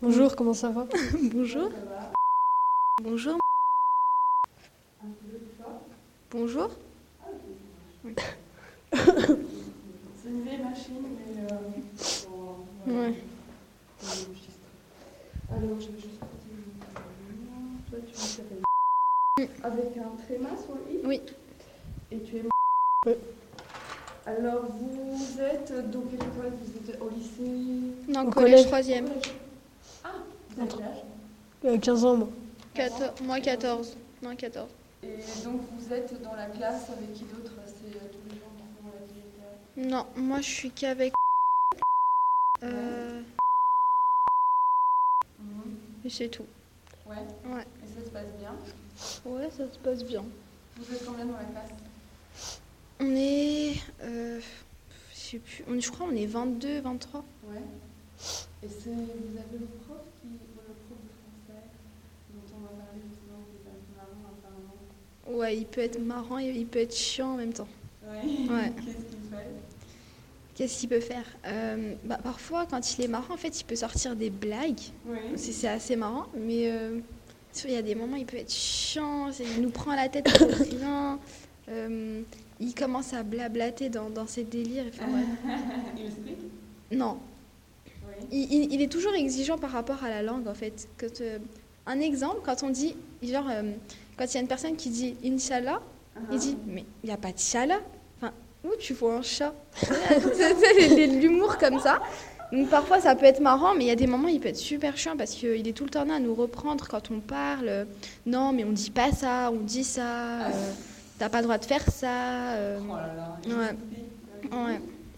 Bonjour, comment ça va? Bonjour. Bonjour. Bonjour. C'est une vieille machine, mais Ouais. Alors, je vais juste toi, tu t'appelles avec un tréma sur le i. Oui. Et tu es. Oui. Alors, vous êtes dans quelle école? Vous êtes au lycée? Non, Au collège collège. 3e. Ah, vous avez quel âge? 15 ans, moi. Moi 14. Non, 14. Et donc, vous êtes dans la classe avec qui d'autre? C'est tous les gens qui font l'activité? Non, moi je suis qu'avec. Et c'est tout. Ouais. Ouais. Et ça se passe bien? Ouais, ça se passe bien. Vous êtes combien dans la classe? On est. Je sais plus. Je crois on est 22, 23. Ouais. Et vous avez le prof le prof de français dont on va parler justement, qui est un peu marrant apparemment. Ouais, il peut être marrant et il peut être chiant en même temps. Ouais. Ouais. Qu'est-ce qu'il fait? Qu'est-ce qu'il peut faire? Parfois, quand il est marrant, en fait, il peut sortir des blagues. Oui. C'est assez marrant, mais il y a des moments, il peut être chiant, il nous prend la tête pour rien. Il commence à blablater dans ses délires. Enfin, ouais. Il explique? Non. Oui. Il est toujours exigeant par rapport à la langue, en fait. Un exemple, quand on dit, genre, quand il y a une personne qui dit « Inch'Allah », il dit « Mais il n'y a pas de Inch'Allah ». Enfin, où tu vois un chat? C'est l'humour comme ça. Donc parfois ça peut être marrant, mais il y a des moments il peut être super chiant parce qu'il est tout le temps là à nous reprendre quand on parle. Non, mais on dit pas ça, on dit ça. T'as pas le droit de faire ça. Oh là là. Ouais.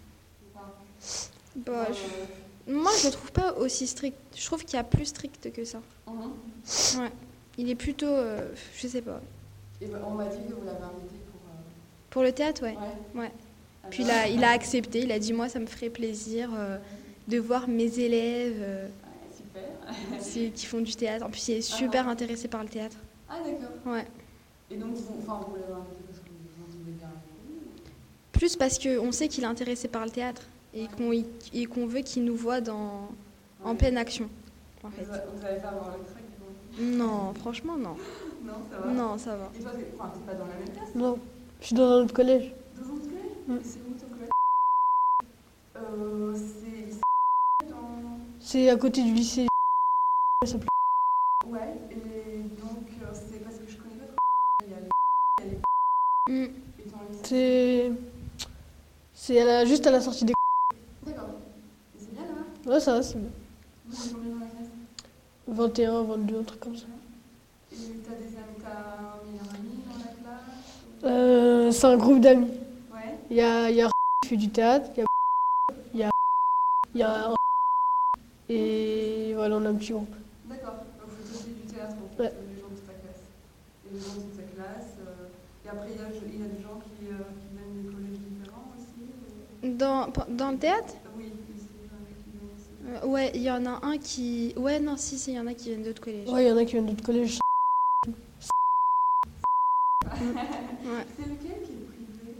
Bah, moi je le trouve pas aussi strict. Je trouve qu'il y a plus strict que ça. Ouais. Il est plutôt, je sais pas. Et on m'a dit que vous l'avez invité Pour le théâtre, ouais. Ouais. Puis il a accepté. Il a dit moi ça me ferait plaisir de voir mes élèves. Super. Qui font du théâtre. En plus, il est super intéressé par le théâtre. Ah d'accord. Ouais. Et donc vous l'avez invité parce que vous entendez bien avec lui? Plus parce qu'on sait qu'il est intéressé par le théâtre et qu'on veut qu'il nous voit en pleine action. En fait. Vous n'allez pas avoir le crack Non, franchement, non. Non, ça va. Non, ça va. Et toi, t'es pas dans la même classe? Non, je suis dans un autre collège. Dans un autre collège? Mm. C'est où ton collège? C'est dans... C'est à côté du lycée. Ouais, et donc c'est parce que je connais pas trop. Il y a les... Mm. Et ton lycée? C'est juste à la sortie des... D'accord. Et c'est bien là? Ouais, ça va, c'est bien. Vous êtes combien dans la classe? 21, 22, un truc comme ça. Et t'as un meilleur ami dans la classe? C'est un groupe d'amis. Ouais. Il y a qui fait du théâtre, il y a et voilà, on a un petit groupe. D'accord. Donc vous faites aussi du théâtre en fait, Ouais. les gens de ta classe. Et les gens de ta classe. Et après, il y a des gens qui viennent des collèges différents aussi? Dans le théâtre? Oui, ici, il y en a qui viennent aussi. Ouais, il y en a un qui... Ouais, non, si, il y en a qui viennent d'autres collèges. Ouais, il y en a qui viennent d'autres collèges. Ouais. C'est lequel qui est privé?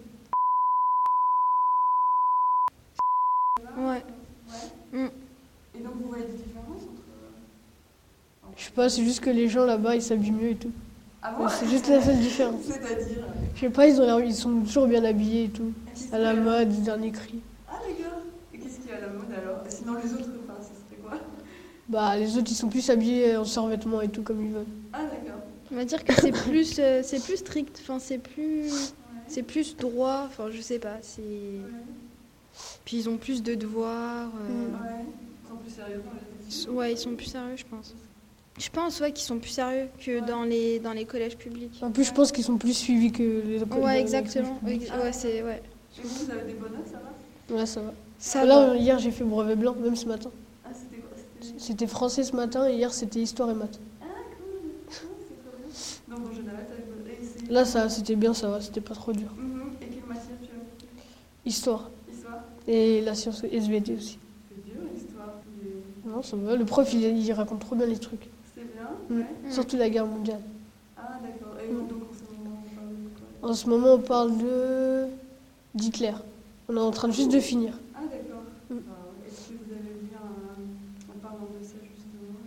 Ouais. Ouais. Mm. Et donc vous voyez des différences entre... Je sais pas, c'est juste que les gens là-bas, ils s'habillent mieux et tout. Ah bon? C'est juste la seule différence. C'est-à-dire? Je sais pas, ils sont toujours bien habillés et tout. À la mode, les derniers cris. Ah d'accord. Et qu'est-ce qu'il y a à la mode alors? Sinon les autres, enfin, ce serait quoi? Bah, les autres, ils sont plus habillés en survêtement et tout comme ils veulent. Ah d'accord. On va dire que c'est plus strict. Enfin, c'est plus droit. Enfin, je sais pas. Puis ils ont plus de devoirs. Ouais. Ils sont plus sérieux pour les études? Ouais, ils sont plus sérieux, je pense. Je pense, ouais, qu'ils sont plus sérieux que dans les collèges publics. En plus, je pense qu'ils sont plus suivis que les autres. Ouais, exactement. Ouais, Ouais, c'est... Ouais. Et vous avez des bonnes notes, ça va? ça va. Ça Là, va. hier, j'ai fait brevet blanc, même ce matin. Ah c'était quoi? C'était français ce matin et hier, c'était histoire et maths. Ah cool. C'est trop bien. Donc en général, t'as des bonnes notes. Là, c'était bien, ça va, c'était pas trop dur. Et quelle matière tu as pris? Histoire. Histoire? Et la science SVT aussi. C'est dur l'histoire. Non, ça va. Le prof, il raconte trop bien les trucs. C'est bien? Mm. Ouais. Surtout la guerre mondiale. Ah d'accord. Et donc en ce moment, on parle de quoi? En ce moment, on parle d'Hitler. On est en train juste de finir. Ah d'accord. Mm. Est-ce que vous avez vu un pardon de ça justement?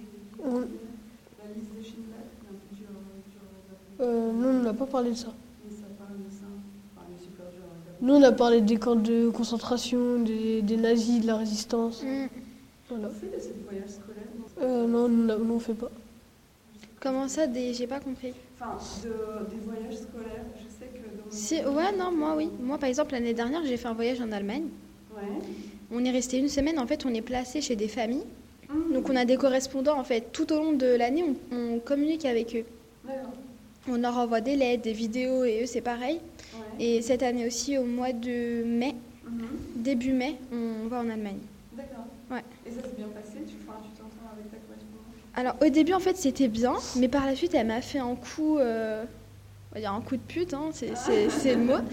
pas parlé de ça. Et ça parle de ça. Enfin, les super dur à regarder. Nous, on a parlé des camps de concentration, des nazis, de la résistance. Voilà. On fait de ces voyages scolaires, non? Non, nous, on fait pas. Comment ça, j'ai pas compris. Enfin, des voyages scolaires, je sais que dans Ouais, non, moi oui. Moi, par exemple, l'année dernière, j'ai fait un voyage en Allemagne. Ouais. On est resté une semaine. En fait, on est placé chez des familles. Donc, on a des correspondants. En fait, tout au long de l'année, on communique avec eux. D'accord. On leur envoie des lettres, des vidéos, et eux, c'est pareil. Ouais. Et cette année aussi, au mois de mai, début mai, on va en Allemagne. D'accord. Ouais. Et ça s'est bien passé? Tu t'entends avec ta correspondante? Alors, au début, en fait, c'était bien. Mais par la suite, elle m'a fait un coup... on va dire un coup de pute, hein, c'est le mot.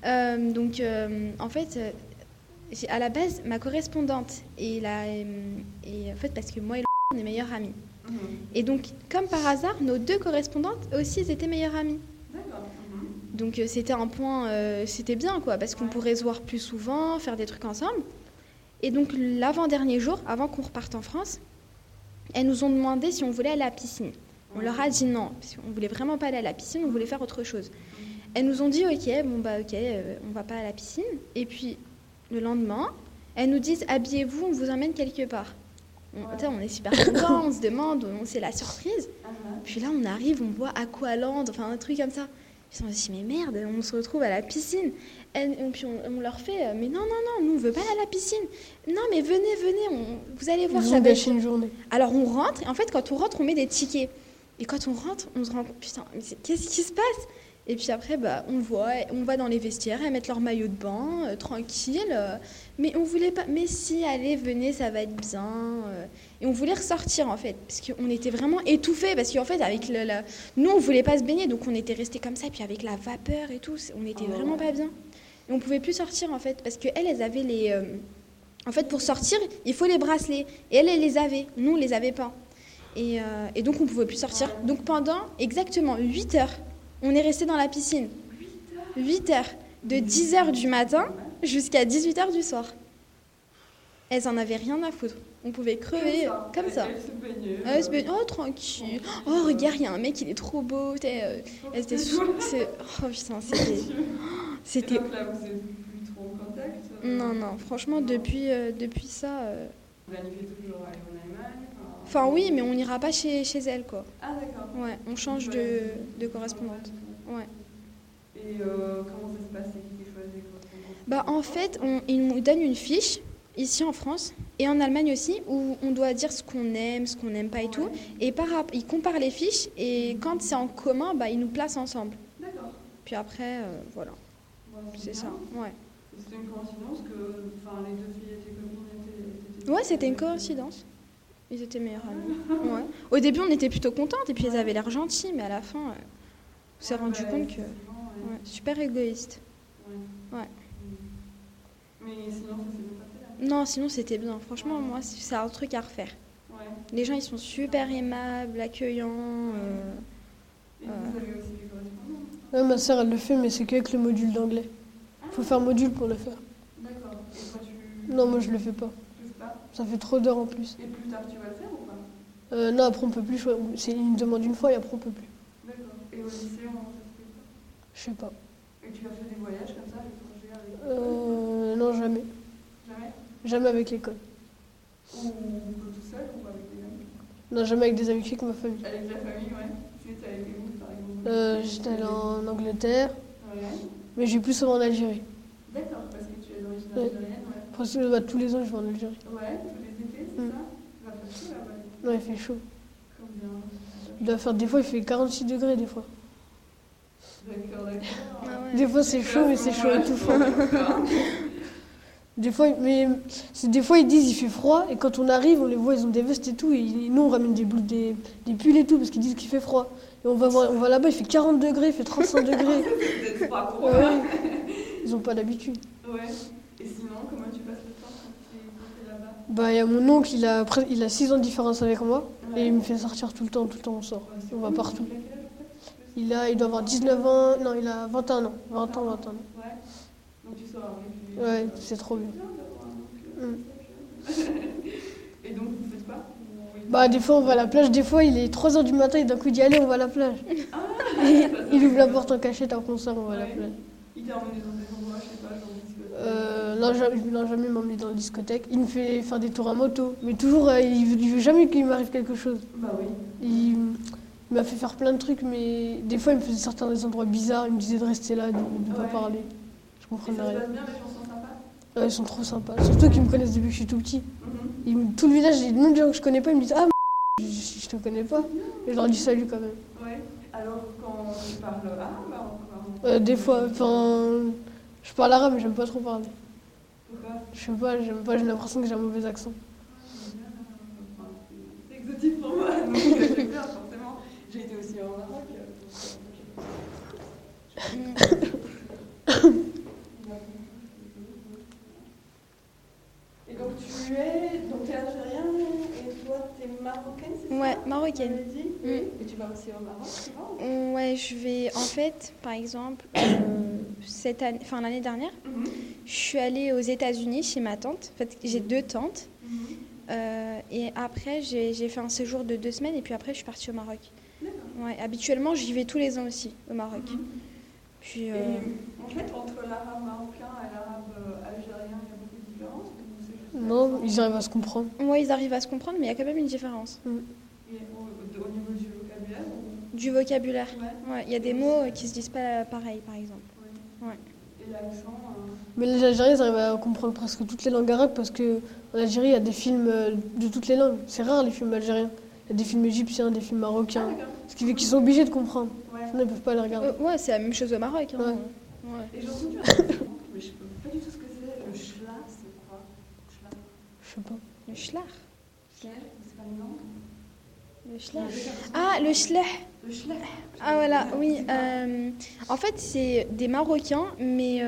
En fait, à la base, ma correspondante, et en fait, parce que moi et on est meilleures amies. Et donc, comme par hasard, nos deux correspondantes aussi, elles étaient meilleures amies. D'accord. Donc, c'était un point, c'était bien, quoi, parce qu'on pourrait se voir plus souvent, faire des trucs ensemble. Et donc, l'avant-dernier jour, avant qu'on reparte en France, elles nous ont demandé si on voulait aller à la piscine. On leur a dit non, parce qu'on voulait vraiment pas aller à la piscine, on voulait faire autre chose. Elles nous ont dit ok, on va pas à la piscine. Et puis le lendemain, elles nous disent habillez-vous, on vous emmène quelque part. On est super contents, on se demande, c'est la surprise. Puis là on arrive, on voit Aqualand, enfin un truc comme ça. Puis on se dit mais merde, on se retrouve à la piscine. Puis on leur fait mais non, nous on veut pas aller à la piscine. Non mais venez, vous allez voir. Ils ont gâché une journée. Alors on rentre, et en fait quand on rentre, on met des tickets. Et quand on rentre, on se rend compte, putain, mais qu'est-ce qui se passe? Et puis après, on va dans les vestiaires, elles mettent leur maillot de bain, tranquille. Mais on voulait pas, mais si, allez, venez, ça va être bien. Et on voulait ressortir, en fait, parce qu'on était vraiment étouffés, parce qu'en fait, avec nous, on voulait pas se baigner, donc on était restés comme ça, puis avec la vapeur et tout, on était vraiment pas bien. Et on pouvait plus sortir, en fait, parce qu'elles avaient les... En fait, pour sortir, il faut les bracelets. Et elles les avaient, nous, on les avait pas. Et donc, on ne pouvait plus sortir. Donc, pendant exactement 8 heures, on est resté dans la piscine. 8 heures. De 10 heures du matin jusqu'à 18 heures du soir. Elles en avaient rien à foutre. On pouvait crever comme ça. Elles se baignaient. Oh, tranquille. Oh, regarde, il y a un mec, il est trop beau. Elles étaient oh, putain, c'était... Et donc là, vous êtes plus trop en contact? Non, franchement, depuis ça... Vous planifiez toujours aller en Allemagne? Enfin oui, mais on n'ira pas chez elle, quoi. Ah d'accord. Ouais, on change de correspondante. Ouais. Et comment ça se passe? C'est qui choisit les correspondantes? En fait, ils nous donnent une fiche, ici en France, et en Allemagne aussi, où on doit dire ce qu'on aime, ce qu'on n'aime pas et tout. Et ils comparent les fiches, et quand c'est en commun, ils nous placent ensemble. D'accord. Puis après, voilà. C'est ça, ouais. C'était une coïncidence que les deux filles étaient copines? Ouais, c'était une coïncidence. Ils étaient meilleurs amis. Ouais. Au début, on était plutôt contentes et puis elles avaient l'air gentilles, mais à la fin, on s'est rendu compte que... super égoïste. Ouais. Mais sinon, ça s'est bien passé là? Non, sinon, c'était bien. Franchement, moi, c'est un truc à refaire. Ouais. Les gens, ils sont super aimables, accueillants. Et vous avez aussi des correspondants? Ma sœur, elle le fait, mais c'est qu'avec le module d'anglais. Il faut faire module pour le faire. D'accord. Et toi, Non, moi, je le fais pas. Ça fait trop d'heures en plus. Et plus tard, tu vas le faire ou pas? Non, après on peut plus. C'est une demande une fois et après on peut plus. D'accord. Et au lycée, on se fait pas? Je sais pas. Et tu as fait des voyages comme ça, des projets avec Non, jamais. Jamais? Jamais avec l'école. Ou tout seul ou avec des amis? Non, jamais avec des amis, que ma famille. Avec la famille, ouais. Tu as été où par exemple? J'étais allée en Angleterre, Ouais. mais j'ai plus souvent en Algérie. D'accord, parce que tu es d'origine algérienne, ouais. Parce que tous les ans, je vais en Algérie. Ouais, tous les étés, c'est ça? Il va faire chaud là-bas. Ouais, il fait chaud. Combien? Il doit faire, des fois, il fait 46 degrés, des fois. D'accord. Ah ouais. Des fois, c'est chaud, mais c'est chaud étouffant. Des fois, ils disent il fait froid, et quand on arrive, on les voit, ils ont des vestes et tout, et nous, on ramène des blouses, des pulls et tout, parce qu'ils disent qu'il fait froid. Et on va là-bas, il fait 40 degrés, il fait 35 degrés. C'est froid pour eux. Ouais. Ils n'ont pas l'habitude. Ouais. Et sinon, comment tu passes le temps quand tu es là-bas? Il y a mon oncle, il a 6 ans de différence avec moi, et il me fait sortir tout le temps, on sort. On va partout. Il doit avoir 19 ans, non, il a 21 ans. 20 ans. Ouais. Donc tu sors avec lui. Ouais, c'est trop bien. Et donc vous faites pas? Des fois on va à la plage, des fois il est 3h du matin et d'un coup il dit allez on va à la plage. Ah, il ouvre la porte en cachette, après on sort, on va à la Ouais. plage. Il t'a emmené dans des endroits, je sais pas, genre discothèque. Non, jamais m'emmener dans la discothèque. Il me fait faire des tours à moto, mais toujours, il veut jamais qu'il m'arrive quelque chose. Bah oui. Il m'a fait faire plein de trucs, mais des fois, il me faisait sortir dans des endroits bizarres. Il me disait de rester là, de ne pas Ouais. parler. Je Et comprenais ça se rien. passe bien, les gens sont sympas. Ouais, ils sont trop sympas. Surtout qu'ils me connaissent depuis que je suis tout petit. Mhm. Tout le village, même des gens que je connais pas, ils me disent ah, je te connais pas. Et je leur dis salut quand même. Ouais. Alors, quand tu parles arabe, encore. Des fois, je parle arabe, mais j'aime pas trop parler. Pourquoi? Je sais pas, j'aime pas, j'ai l'impression que j'ai un mauvais accent. Enfin, c'est exotique pour moi, donc j'aime bien, forcément. J'ai été aussi au Maroc. Et donc t'es algérien et toi t'es marocaine, c'est ça? Ouais, marocaine. Tu m'avais dit? Mm. Et tu vas aussi au Maroc, souvent? Ouais, je vais. En fait, par exemple, cette année, enfin l'année dernière, je suis allée aux États-Unis chez ma tante. En fait, j'ai 2 tantes. Et après, j'ai fait un séjour de 2 semaines et puis après, je suis partie au Maroc. D'accord. Ouais, habituellement, j'y vais tous les ans aussi au Maroc. Puis, Et en fait, entre l'arabe marocain et l'arabe algérien, il y a beaucoup de différences ou c'est juste Non, ils arrivent à se comprendre. ouais, ils arrivent à se comprendre, mais il y a quand même une différence. Et au niveau du vocabulaire Du vocabulaire. Ouais. Ouais, il y a des mots qui se disent pas pareil, par exemple. Ouais. Et l'accent Mais les Algériens, ils arrivent à comprendre presque toutes les langues arabes parce qu'en Algérie, il y a des films de toutes les langues. C'est rare les films algériens. Il y a des films égyptiens, des films marocains. d'accord. Ce qui fait qu'ils sont obligés de comprendre. Ouais. Sinon, ils ne peuvent pas les regarder. Ouais, c'est la même chose au Maroc. Hein. Ouais. Ouais. Et j'ai entendu un truc, mais je sais pas du tout ce que c'est. Le schla, c'est quoi? Schla. Je sais pas. Le schlar. Schla, c'est pas une langue? Le schlar. Ah, le schlah. Le schla. Ah voilà, oui. En fait, c'est des Marocains, mais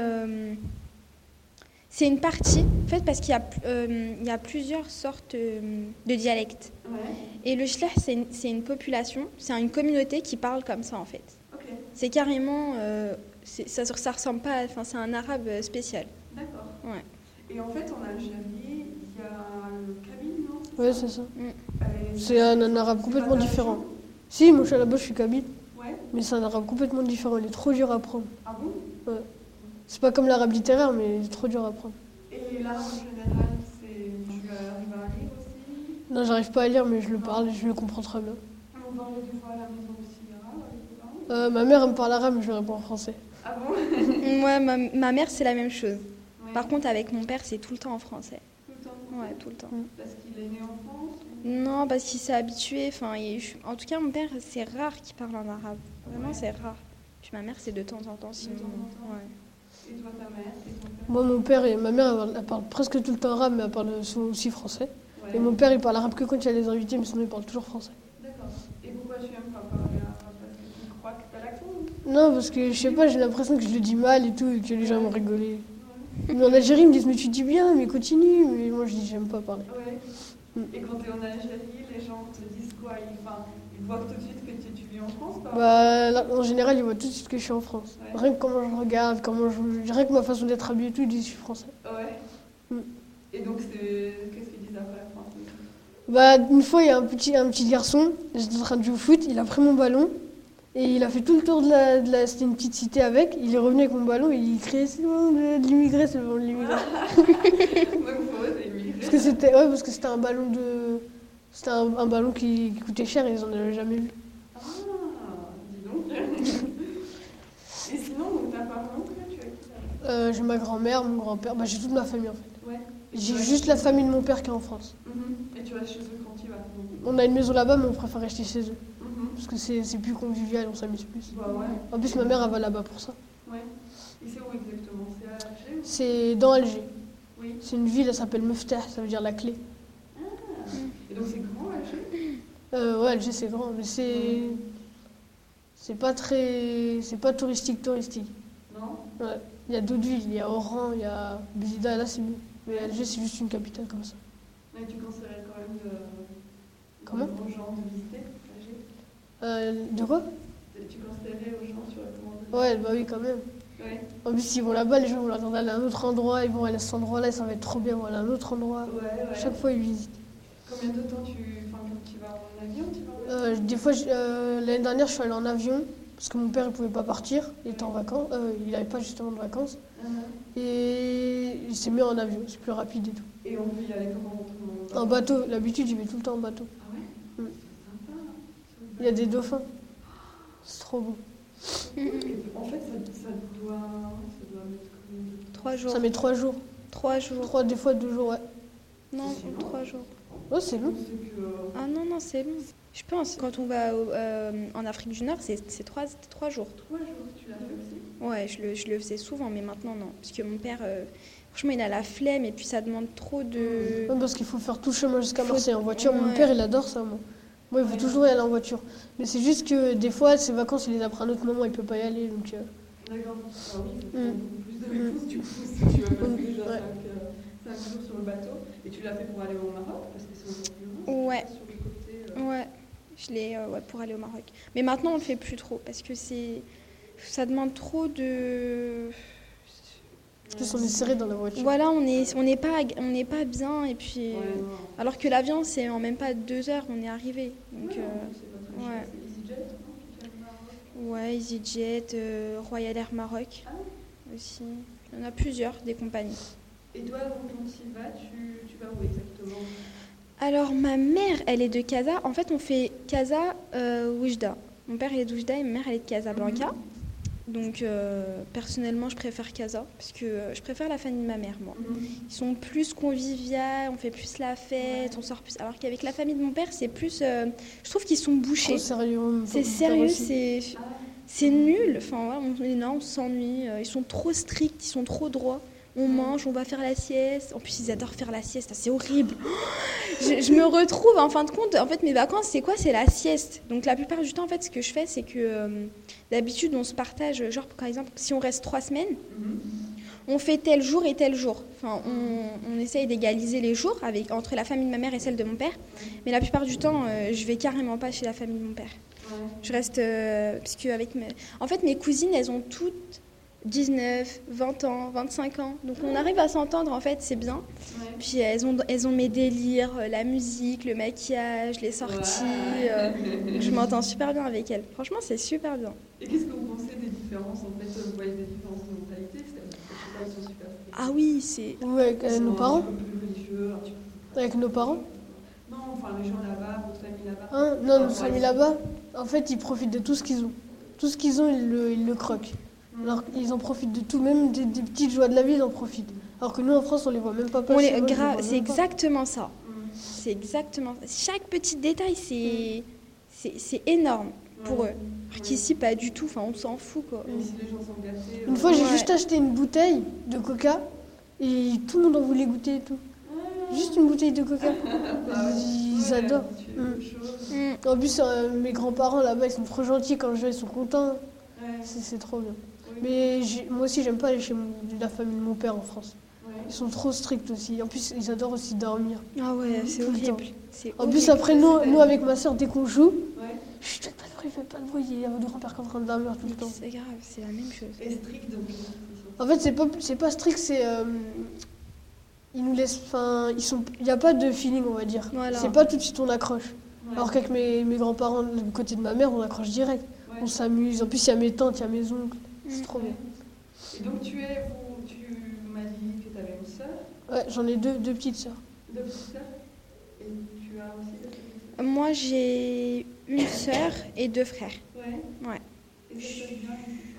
c'est une partie. En fait, parce il y a plusieurs sortes de dialectes. Ouais. Et le schlah, c'est une population, c'est une communauté qui parle comme ça, en fait. Ok. C'est carrément... ça ressemble pas... Enfin, c'est un arabe spécial. D'accord. Ouais. Et en fait, en Algérie, il y a le kabyle, non? Ouais, c'est ça. Et C'est un arabe c'est complètement pas ta différent. région? Si, moi je suis là-bas, je suis kabyle. Ouais. Mais c'est un arabe complètement différent. Il est trop dur à apprendre. Ah bon? C'est pas comme l'arabe littéraire, mais il est trop dur à apprendre. Et l'arabe en général, tu arrives à lire aussi? Non, j'arrive pas à lire, mais je le parle et je le comprends très bien. On parle des fois à la maison aussi arabe avec tes parents? Ma mère, elle me parle arabe, mais je lui réponds en français. Ah bon? Ouais, ma mère, c'est la même chose. Ouais. Par contre, avec mon père, c'est tout le temps en français. Tout le temps. Ouais, tout le temps. Parce qu'il est né en France? Non, parce qu'il s'est habitué. Enfin, en tout cas, mon père, c'est rare qu'il parle en arabe. Vraiment, Ouais. c'est rare. Puis ma mère, c'est de temps en temps, sinon. temps en temps. Ouais. Et toi, ta mère? Et ton père? Moi, mon père et ma mère, elle parle presque tout le temps arabe, mais elle parle souvent aussi français. Ouais. Et mon père, il parle arabe que quand il y a des invités, mais sinon, il parle toujours français. D'accord. Et pourquoi tu aimes pas parler arabe? Parce que tu crois que t'as l'accent? Non, parce que je sais pas, j'ai l'impression que je le dis mal et tout, et que les gens vont rigoler. Mais en Algérie, ils me disent, mais tu dis bien, mais continue. Mais moi, je dis, j'aime pas parler. Ouais. Et quand t'es en Algérie, les gens te disent quoi? Ils voient tout de suite que tu vis en France, pas? Bah, là, en général, ils voient tout de suite que je suis en France. Ouais. Rien que comment je regarde, rien que ma façon d'être habillée et tout, ils disent, je suis français. Ouais. Mm. Et donc, qu'est-ce qu'ils disent après? Enfin, Bah, une fois, il y a un petit garçon, j'étais en train de jouer au foot, il a pris mon ballon et il a fait tout le tour c'était une petite cité avec, il est revenu avec mon ballon et il criait c'est le moment de l'immigré, c'est le moment de l'immigré. donc pour eux, c'est immigré. Parce que c'était un ballon c'était un ballon qui coûtait cher et ils en avaient jamais vu. Ah, dis donc. Et sinon, donc, ta parent, toi, tu as qui là? J'ai ma grand-mère, mon grand-père, bah, j'ai toute ma famille en fait. Ouais. Et J'ai tu restes- juste la famille de mon père qui est en France. Et tu restes chez eux quand tu vas? On a une maison là-bas, mais on préfère rester chez eux. Mhm. Parce que c'est plus convivial, on s'amuse plus. Bah ouais. En plus, ma mère, elle va là-bas pour ça. Ouais. Et c'est où exactement? C'est à Alger ou... C'est dans Alger. Oui. C'est une ville, elle s'appelle Meftah, ça veut dire la clé. Et donc c'est grand Alger? Ouais, Alger, c'est grand, mais c'est pas touristique. Non? Ouais. Il y a d'autres villes, il y a Oran, il y a Blida, là c'est mieux. Mais Alger, c'est juste une capitale comme ça. Mais tu conseillerais quand même Comment aux gens de visiter Alger? De quoi? Tu conseillerais aux gens, tu recommandes? Ouais, bah oui, quand même. Ouais. En plus, s'ils vont là-bas, les gens vont leur dire d'aller à un autre endroit, ils vont aller à cet endroit-là, ça va être trop bien, on va aller à un autre endroit. Ouais. Chaque fois, ils visitent. Combien de temps quand tu vas en avion, tu vas en avion? Des fois, l'année dernière, je suis allée en avion, parce que mon père il pouvait pas partir, il était en vacances, il n'avait pas justement de vacances. Et il s'est mis en avion, c'est plus rapide et tout. Et on peut y aller comment autrement? En bateau, l'habitude j'y vais tout le temps en bateau. Ah ouais? C'est sympa. Il y a des dauphins. C'est trop beau. Et en fait, ça doit mettre combien de temps? 3 jours. Ça met 3 jours. 3 jours. 3, des fois 2 jours, ouais. Non, C'est long. 3 jours. Ouais, c'est long. C'est que, Ah non, c'est long. Je pense, quand on va en Afrique du Nord, c'est 3 jours. 3 jours, tu l'as fait aussi? Ouais, je le faisais souvent, mais maintenant, non. Parce que mon père, franchement, il a la flemme et puis ça demande trop de... Ouais, parce qu'il faut faire tout le chemin jusqu'à Faut- Marseille en voiture. Mon ouais. père, il adore ça, moi. Moi, il veut Ouais. toujours y aller en voiture. Mais c'est juste que des fois, ses vacances, il les a pris à un autre moment, il peut pas y aller. Donc, D'accord. Ah oui, ça Mm. fait beaucoup plus de réponses du coup si tu veux passer déjà Ouais. 5 jours sur le bateau. Et tu l'as fait pour aller au Maroc parce que c'est encore plus loin. Ouais. Sur le côté. Ouais, je l'ai pour aller au Maroc. Mais maintenant, on le fait plus trop parce que ça demande trop de... en plus, on est serré dans la voiture. Voilà, on n'est pas bien et puis... Ouais, non. Alors que l'avion, c'est en même pas 2 heures, on est arrivé. Donc, Ouais, c'est pas très ouais. cher. C'est EasyJet, non, qui fait le Maroc? ouais, EasyJet, Royal Air Maroc Ah aussi. Il y en a plusieurs, des compagnies. Et toi, donc, quand tu y vas, tu vas où exactement? Alors, ma mère, elle est de Casa. En fait, on fait Casa, Oujda. Mon père, il est d'Oujda et ma mère, elle est de Casablanca. Donc, personnellement, je préfère Casa parce que je préfère la famille de ma mère, moi. Ils sont plus conviviaux, on fait plus la fête, on sort plus. Alors qu'avec la famille de mon père, c'est plus... je trouve qu'ils sont bouchés. Trop sérieux. mon C'est père sérieux, aussi. c'est nul. Enfin, ouais, on s'ennuie. Ils sont trop stricts, ils sont trop droits. On mange, on va faire la sieste. En plus, ils adorent faire la sieste. C'est horrible. Je me retrouve, en fin de compte, en fait, mes vacances, c'est quoi? C'est la sieste. Donc, la plupart du temps, en fait, ce que je fais, c'est que d'habitude, on se partage. Genre, par exemple, si on reste 3 semaines, on fait tel jour et tel jour. Enfin, on essaye d'égaliser les jours entre la famille de ma mère et celle de mon père. Mais la plupart du temps, je vais carrément pas chez la famille de mon père. Je reste... parce que en fait, mes cousines, elles ont toutes 19, 20 ans, 25 ans. Donc, on arrive à s'entendre, en fait, c'est bien. Puis, elles ont mes délires, la musique, le maquillage, les sorties. Je m'entends super bien avec elles. Franchement, c'est super bien. Et qu'est-ce que vous pensez des différences? En fait, vous voyez des différences de mentalité? C'est-à-dire que ils sont super stricts. Ah oui, c'est... Ouais, avec Ils sont nos parents. un peu plus religieux, un petit peu. Avec nos parents. Non, enfin, les gens là-bas, votre famille là-bas. Hein, non, nos familles là-bas, en fait, ils profitent de tout ce qu'ils ont. Tout ce qu'ils ont, ils le croquent. Alors, ils en profitent de tout, même des petites joies de la vie, ils en profitent. Alors que nous, en France, on les voit même pas passer. Moi, je les vois C'est même pas. exactement ça. C'est exactement ça. Chaque petit détail, c'est énorme pour eux. Alors qu'ici, pas du tout. Enfin, on s'en fout, quoi. Même si les gens sont gâtés. Une fois, j'ai Ouais. juste acheté une bouteille de coca et tout le monde en voulait goûter et tout. Juste une bouteille de coca. Ils adorent. En plus, mes grands-parents là-bas, ils sont trop gentils quand je vais, ils sont contents. C'est trop bien. Mais moi aussi, j'aime pas aller chez la famille de mon père en France. Ils sont trop stricts aussi. En plus, ils adorent aussi dormir. Ah ouais, c'est Tout le temps. horrible. C'est En plus, horrible. après, nous avec ma soeur, dès qu'on joue, chut, faites pas de bruit, il y a votre grand-père qui est en train de dormir tout le temps. C'est grave, c'est la même chose. Et strict, donc. En fait, c'est pas strict, c'est. Ils nous laissent. Enfin, il n'y a pas de feeling, on va dire. Voilà. C'est pas tout de suite on accroche. Alors qu'avec mes grands-parents, du côté de ma mère, on accroche direct. On s'amuse. En plus, il y a mes tantes, il y a mes oncles. C'est trop bien. Et donc, tu m'as dit que tu avais une sœur, Ouais, j'en ai deux petites sœurs. 2 petites sœurs. Et tu as aussi des petites sœurs? Moi, j'ai une sœur et 2 frères. Ouais. Et ça se passe bien?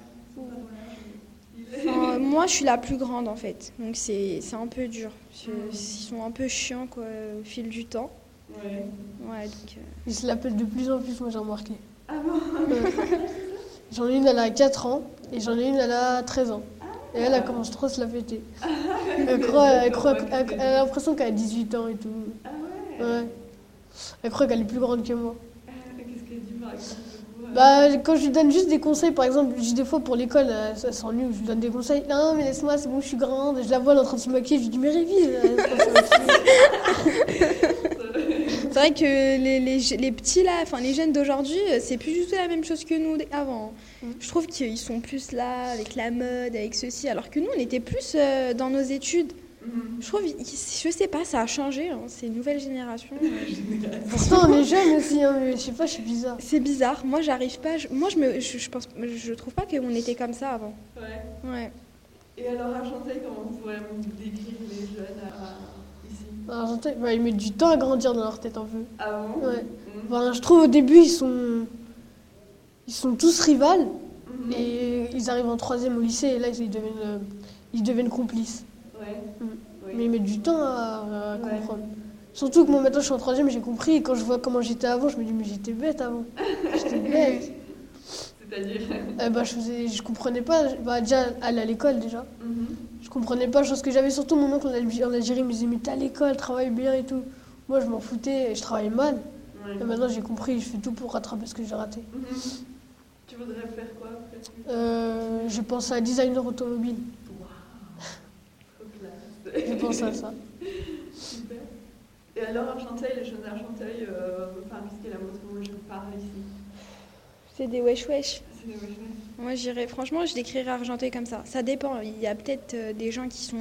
Moi, je suis la plus grande, en fait. Donc, c'est un peu dur. Ils sont un peu chiants, quoi, au fil du temps. Ouais, donc... Ils se l'appellent de plus en plus, moi j'ai remarqué. Ah bon? J'en ai une, elle a 4 ans, et j'en ai une, elle a 13 ans. Et elle commence trop à se la péter. Elle a l'impression qu'elle a 18 ans et tout. Ah ouais? Ouais. Elle croit qu'elle est plus grande que moi. Qu'est-ce qu'elle dit par exemple? Bah, quand je lui donne juste des conseils, par exemple, des fois pour l'école, ça s'ennuie, je lui donne des conseils. Non, mais laisse-moi, c'est bon, je suis grande. Je la vois, elle est en train de se maquiller, je lui dis, mais révise. C'est vrai que les petits là, enfin les jeunes d'aujourd'hui, c'est plus du tout la même chose que nous avant. Je trouve qu'ils sont plus là avec la mode, avec ceci, alors que nous on était plus dans nos études. Je trouve, je sais pas, ça a changé, hein, c'est une nouvelle génération. Pourtant, on est jeunes aussi, hein, mais je sais pas, je suis bizarre. C'est bizarre, moi j'arrive pas, je trouve pas qu'on était comme ça avant. Ouais. Et alors, Argenteuil, comment vous pourriez me décrire les jeunes ici? Argenteuil, ils mettent du temps à grandir dans leur tête un peu. Ah bon? Ouais. Enfin, je trouve au début, ils sont tous rivales. Et ils arrivent en 3e au lycée et là, ils deviennent complices. Ouais. Oui. Mais ils mettent du temps à comprendre. Surtout que moi, maintenant, je suis en 3e, j'ai compris. Et quand je vois comment j'étais avant, je me dis, mais j'étais bête avant. J'étais bête. C'est-à-dire? Je comprenais pas. Déjà, aller à l'école, déjà. Je comprenais pas, chose que j'avais surtout mon oncle en Algérie me disait, mais t'es à l'école, travaille bien et tout. Moi, je m'en foutais et je travaillais mal. Ouais. Et maintenant, j'ai compris, je fais tout pour rattraper ce que j'ai raté. Tu voudrais faire quoi après? Je pense à designer automobile. Trop classe. Je pense à ça. Super. Et alors, Argenteuil, les jeunes d'Argenteuil, qu'est-ce qu'est la mode comment je parle ici? C'est des wesh-wesh. C'est des wesh-wesh. Moi, franchement, je décrirais Argenteuil comme ça. Ça dépend. Il y a peut-être des gens qui sont,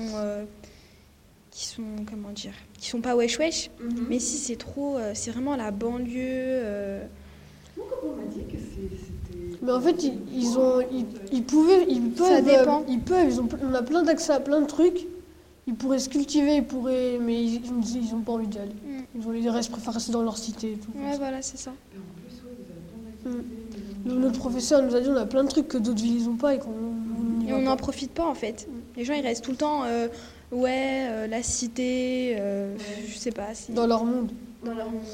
comment dire, qui sont pas wesh-wesh. Mais si c'est trop, c'est vraiment la banlieue. Mon copain m'a dit que c'était. Mais en fait, ils peuvent. Ça dépend. On a plein d'accès à plein de trucs. Ils pourraient se cultiver, mais ils ont pas envie d'y aller. Ils préfèrent rester dans leur cité et tout. Ouais, voilà, c'est ça. Et en plus, ouais, vous avez plein d'activités. Notre professeur nous a dit on a plein de trucs que d'autres villes n'ont pas et Et on n'en profite pas en fait. Les gens ils restent tout le temps, la cité, je sais pas. Dans leur monde. Dans leur monde.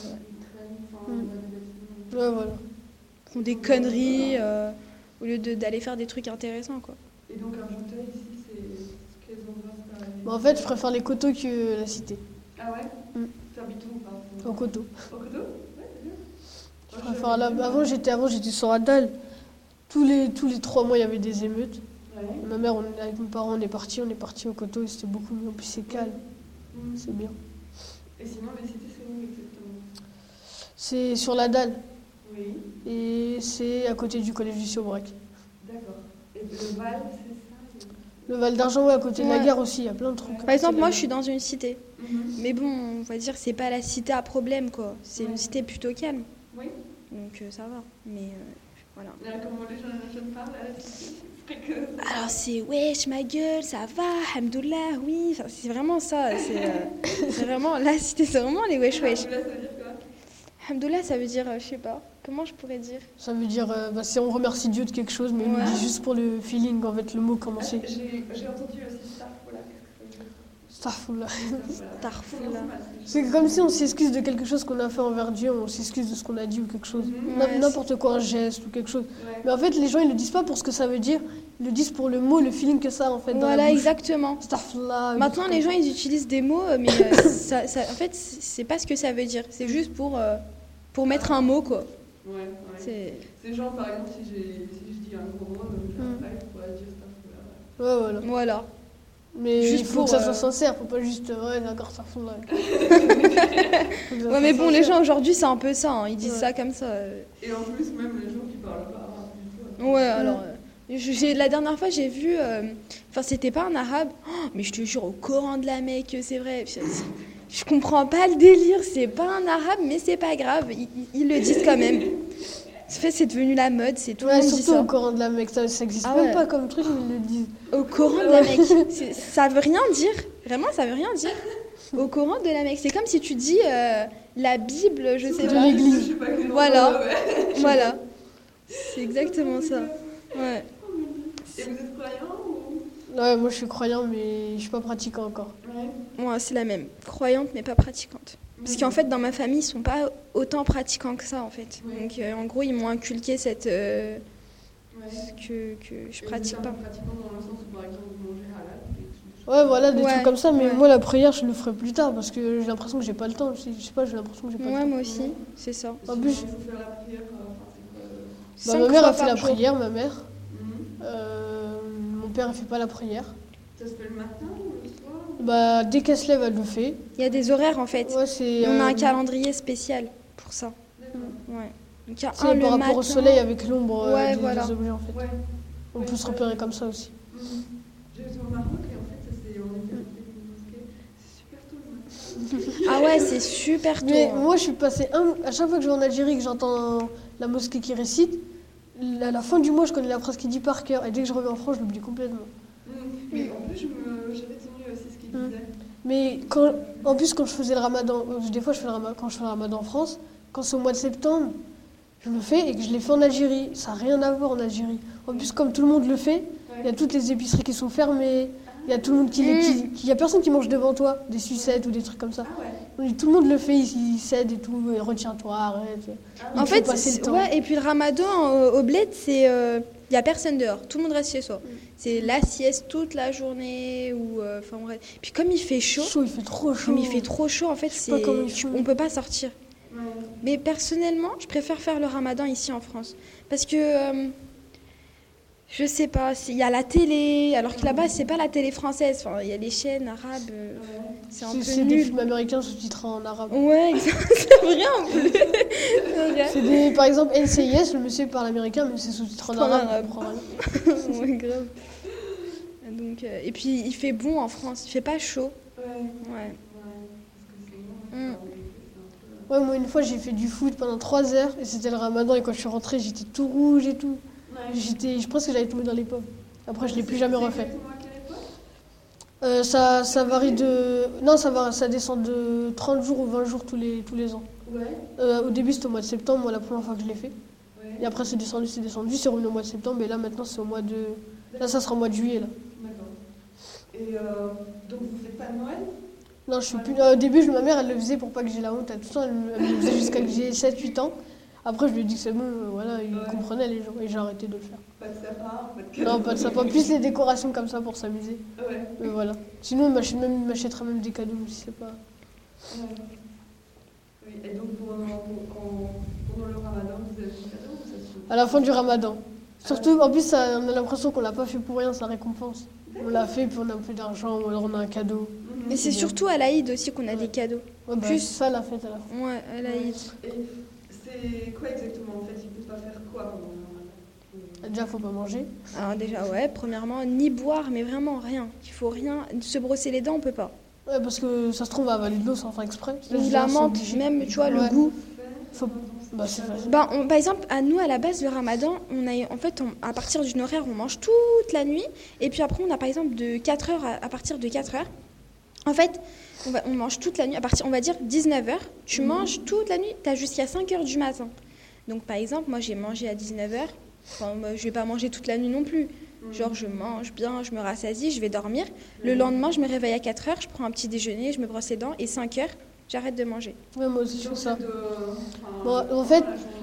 Ouais, voilà. Ils font des conneries au lieu d'aller faire des trucs intéressants quoi. Et donc Argenteuil ici, c'est quels endroits c'est pareil? En fait, je préfère les coteaux que la cité. Ah ouais? T'habites où ou pas? Au coteau. Au coteau? Ouais, c'est bien. Je préfère là. Avant, j'étais sur Adal. Tous les 3 mois, il y avait des émeutes. Ouais. Ma mère, avec mes parents, on est parti au coteau et c'était beaucoup mieux. En plus, c'est calme. C'est bien. Et sinon, les cités, c'est où exactement? C'est sur la dalle. Oui. Et c'est à côté du collège du Siobrac. D'accord. Et le Val, c'est ça? Le Val d'Argent, ouais, à côté de la gare aussi, il y a plein de trucs. Par exemple, moi je suis dans une cité. Mais bon, on va dire c'est pas la cité à problème quoi. C'est une cité plutôt calme. Oui. Donc ça va. Mais voilà. Comment les jeunes parlent à la cité? Alors c'est wesh ma gueule, ça va, hamdoullah, oui. Enfin, c'est vraiment ça. C'est vraiment la cité, c'est vraiment les wesh wesh. Ça veut dire quoi? Hamdoullah, ça veut dire, je sais pas. Comment je pourrais dire? Ça veut dire, c'est on remercie Dieu de quelque chose, mais on le dit juste pour le feeling, en fait, le mot commencer. J'ai entendu aussi Starfoula. Starfoula. Starfoula. C'est comme si on s'excuse de quelque chose qu'on a fait envers Dieu, on s'excuse de ce qu'on a dit ou quelque chose. N'importe quoi, un geste ou quelque chose. Ouais. Mais en fait, les gens, ils le disent pas pour ce que ça veut dire, ils le disent pour le mot, le feeling que ça a, en fait, dans la Voilà, bouche. Exactement. Starfoula. Maintenant, les gens, ils utilisent des mots, mais en fait, c'est pas ce que ça veut dire. C'est juste pour mettre un mot, quoi. Ouais. C'est genre, par exemple, si je dis un gros mot, après, il faudrait dire Starfoula. Ouais, voilà. Voilà. Mais Juste il faut que ça soit sincère, faut pas juste, ouais, d'accord, Starfoula. Ouais, mais bon, les gens aujourd'hui, c'est un peu ça, hein. Ils disent ça comme ça. Et en plus, même les gens qui parlent pas arabe du tout. Ouais, alors. La dernière fois, j'ai vu. Enfin, c'était pas un arabe, mais je te jure, au Coran de la Mecque, c'est vrai. Je comprends pas le délire, c'est pas un arabe, mais c'est pas grave, ils le disent quand même. En fait, c'est devenu la mode, c'est tout le monde dit ça. Surtout au Coran de la Mecque, ça existe même pas comme truc, ils le disent. Au Coran de la Mecque, ça veut rien dire, vraiment, ça veut rien dire. Au Coran de la Mecque, c'est comme si tu dis la Bible, je sais De pas. l'église. Voilà, voilà. C'est exactement ça. Ouais. Et vous êtes croyant ou... Ouais, moi je suis croyant, mais je suis pas pratiquant encore. Ouais. Moi, c'est la même. Croyante, mais pas pratiquante. Parce qu'en fait, dans ma famille, ils sont pas autant pratiquants que ça, en fait. Ouais. Donc, en gros, ils m'ont inculqué cette... Ouais. que je Et pratique vous pas. êtes un peu pratiquant dans le sens où, par exemple, vous mangez halal. Ouais, voilà, des trucs comme ça, mais ouais. moi la prière, je le ferai plus tard parce que j'ai l'impression que j'ai pas le temps. Je sais pas, j'ai l'impression que j'ai pas le Ouais, temps. moi aussi, c'est ça. En plus, il faut faire la prière, c'est quoi? ma 5 mère fois a fait par la jour. prière, ma mère. Mhm. Mon père, il fait pas la prière. Ça se fait le matin ou le soir? Bah, dès qu'elle se lève, elle le fait. Il y a des horaires, en fait. Ouais, c'est. On a un calendrier spécial pour ça. D'accord. Ouais. Donc, il y a C'est un le par rapport matin. au soleil avec l'ombre Ouais, des voilà. objets en fait. Ouais. On peut se repérer comme ça aussi. J'ai été au Maroc et en fait, c'est on était à côté d'une mosquée. Ah ouais, c'est super tôt. Mais hein. moi, je suis passé à chaque fois que je vais en Algérie, que j'entends la mosquée qui récite, à la fin du mois, je connais la phrase qui dit par cœur. Et dès que je reviens en France, je l'oublie complètement. Mais en plus, j'avais tenu aussi ce qu'il disait. Mais en plus, quand je faisais le ramadan, des fois, quand je fais le ramadan en France, quand c'est au mois de septembre, je le fais et que je l'ai fait en Algérie. Ça n'a rien à voir en Algérie. En plus, comme tout le monde le fait, il y a toutes les épiceries qui sont fermées. Il y a tout le monde il y a personne qui mange devant toi, des sucettes ou des trucs comme ça. Ah ouais. Tout le monde le fait, il cède et tout, et retiens-toi, arrête. Il En faut fait, passer le temps. ouais, et puis le ramadan au bled, c'est. Il n'y a personne dehors, tout le monde reste chez soi. C'est la sieste toute la journée. Enfin, bref. Puis comme il fait chaud, Il fait trop chaud. comme il fait trop chaud, en fait, sais pas comment ils font. on peut pas sortir. Ouais. Mais personnellement, je préfère faire le ramadan ici en France. Parce que, je sais pas, il y a la télé, alors que là-bas, c'est pas la télé française. Enfin, il y a les chaînes arabes, c'est un peu C'est des nul. films américains sous-titrés en arabe. Ouais, c'est vrai en plus. C'est vrai. C'est des, par exemple, NCIS, le monsieur parle américain, mais c'est sous-titré en En arabe. arabe. on comprend rien. Ouais, grave. Donc, et puis, il fait bon en France, il fait pas chaud. Ouais. Ouais. Parce que c'est Mm. Ouais, moi, une fois, j'ai fait du foot pendant 3 heures, et c'était le ramadan, et quand je suis rentrée, j'étais tout rouge et tout. Je pense que j'allais tomber dans les pommes. Après, je l'ai plus jamais refait. Ça varie de... Non, ça descend de 30 jours ou 20 jours tous les ans. Ouais. Au début, c'était au mois de septembre, moi, la première fois que je l'ai fait. Ouais. Et après, c'est descendu, c'est revenu au mois de septembre, et là, maintenant, c'est au mois de... Là, ça sera au mois de juillet, là. D'accord. Et donc vous faites pas de Noël? Non, je suis plus... Au début, ma mère, elle le faisait pour pas que j'ai la honte. Tout le temps, elle me le faisait jusqu'à que j'ai 7-8 ans. Après, je lui ai dit que c'est bon, voilà, ils comprenaient les gens, et j'ai arrêté de le faire. Pas de sapin, pas de cadeau. Non, pas de sapin, plus les décorations comme ça pour s'amuser. Ouais. Mais voilà. Sinon, il m'achètera même des cadeaux, si c'est pas... Ouais. Oui. Et donc pendant le ramadan, vous avez des cadeaux ou ça se... À la fin du ramadan. Surtout, en plus, on a l'impression qu'on l'a pas fait pour rien, ça récompense. On l'a fait, puis on a un peu d'argent, ou alors on a un cadeau. Mais c'est surtout à l'Aïd aussi qu'on a des cadeaux. Ouais, Plus- c'est ça la fête à la fin. Ouais, à l'Aïd. Et c'est quoi exactement en fait? Il ne peut pas faire quoi pendant le ramadan? Déjà, faut pas manger. Alors déjà, ouais, premièrement, ni boire, mais vraiment rien. Il faut rien. Se brosser les dents, on peut pas. Ouais, parce que ça se trouve, on va avaler de l'eau sans faire exprès. Ou la menthe, même, tu vois, le goût. Faut... Bah, c'est facile. Bah, par exemple, à nous, à la base, le ramadan, à partir d'une horaire, on mange toute la nuit. Et puis après, on a par exemple de 4 heures à partir de 4 heures. En fait, on mange toute la nuit. À partir, on va dire 19 heures. Tu manges toute la nuit, tu as jusqu'à 5 heures du matin. Donc par exemple, moi, j'ai mangé à 19 heures. Enfin, moi, je vais pas manger toute la nuit non plus. Genre, je mange bien, je me rassasie, je vais dormir. Le lendemain, je me réveille à 4 heures, je prends un petit déjeuner, je me brosse les dents. Et 5 heures, j'arrête de manger. Ouais, moi aussi, je fais ça. Bon, En fait,